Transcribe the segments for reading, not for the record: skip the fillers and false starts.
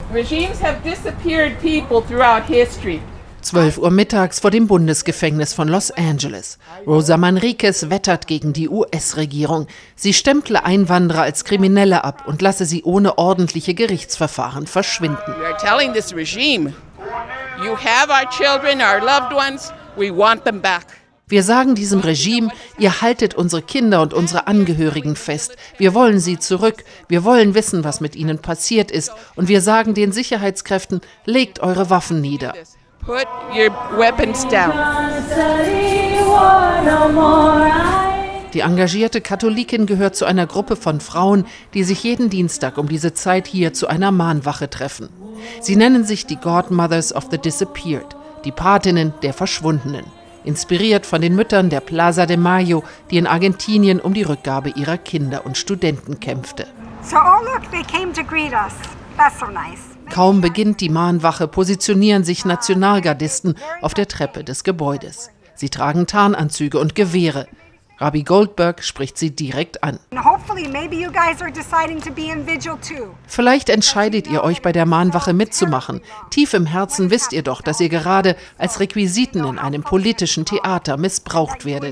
Regimes have disappeared people throughout history. 12 Uhr mittags vor dem Bundesgefängnis von Los Angeles. Rosa Manriquez wettert gegen die US-Regierung. Sie stemple Einwanderer als Kriminelle ab und lasse sie ohne ordentliche Gerichtsverfahren verschwinden. We are telling this regime, you have our children, our loved ones, we want them back. Wir sagen diesem Regime, ihr haltet unsere Kinder und unsere Angehörigen fest. Wir wollen sie zurück. Wir wollen wissen, was mit ihnen passiert ist. Und wir sagen den Sicherheitskräften, legt eure Waffen nieder. Put your weapons down. Die engagierte Katholikin gehört zu einer Gruppe von Frauen, die sich jeden Dienstag um diese Zeit hier zu einer Mahnwache treffen. Sie nennen sich die Godmothers of the Disappeared, die Patinnen der Verschwundenen. Inspiriert von den Müttern der Plaza de Mayo, die in Argentinien um die Rückgabe ihrer Kinder und Studenten kämpfte. So, oh look, they came to greet us. That's so nice. Kaum beginnt die Mahnwache, positionieren sich Nationalgardisten auf der Treppe des Gebäudes. Sie tragen Tarnanzüge und Gewehre. Rabbi Goldberg spricht sie direkt an. Vielleicht entscheidet ihr euch, bei der Mahnwache mitzumachen. Tief im Herzen wisst ihr doch, dass ihr gerade als Requisiten in einem politischen Theater missbraucht werdet.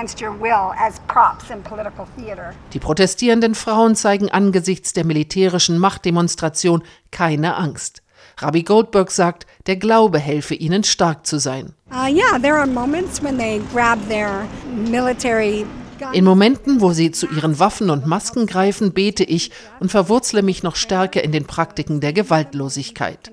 Die protestierenden Frauen zeigen angesichts der militärischen Machtdemonstration keine Angst. Rabbi Goldberg sagt, der Glaube helfe ihnen, stark zu sein. In Momenten, wo sie zu ihren Waffen und Masken greifen, bete ich und verwurzle mich noch stärker in den Praktiken der Gewaltlosigkeit.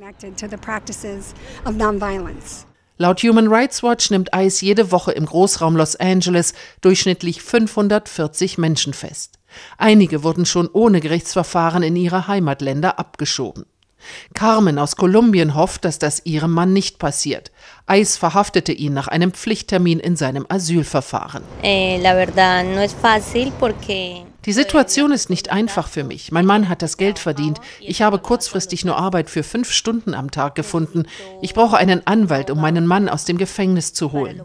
Laut Human Rights Watch nimmt ICE jede Woche im Großraum Los Angeles durchschnittlich 540 Menschen fest. Einige wurden schon ohne Gerichtsverfahren in ihre Heimatländer abgeschoben. Carmen aus Kolumbien hofft, dass das ihrem Mann nicht passiert. ICE verhaftete ihn nach einem Pflichttermin in seinem Asylverfahren. Die Situation ist nicht einfach für mich. Mein Mann hat das Geld verdient. Ich habe kurzfristig nur Arbeit für 5 Stunden am Tag gefunden. Ich brauche einen Anwalt, um meinen Mann aus dem Gefängnis zu holen.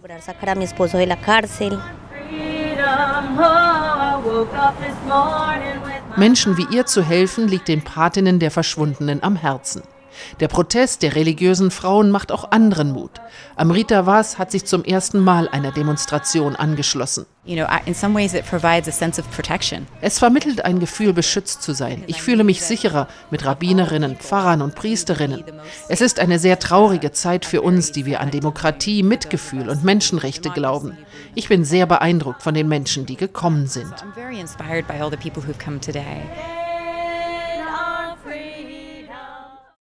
Menschen wie ihr zu helfen, liegt den Patinnen der Verschwundenen am Herzen. Der Protest der religiösen Frauen macht auch anderen Mut. Amrita Vaz hat sich zum ersten Mal einer Demonstration angeschlossen. Es vermittelt ein Gefühl, beschützt zu sein. Ich fühle mich sicherer mit Rabbinerinnen, Pfarrern und Priesterinnen. Es ist eine sehr traurige Zeit für uns, die wir an Demokratie, Mitgefühl und Menschenrechte glauben. Ich bin sehr beeindruckt von den Menschen, die gekommen sind.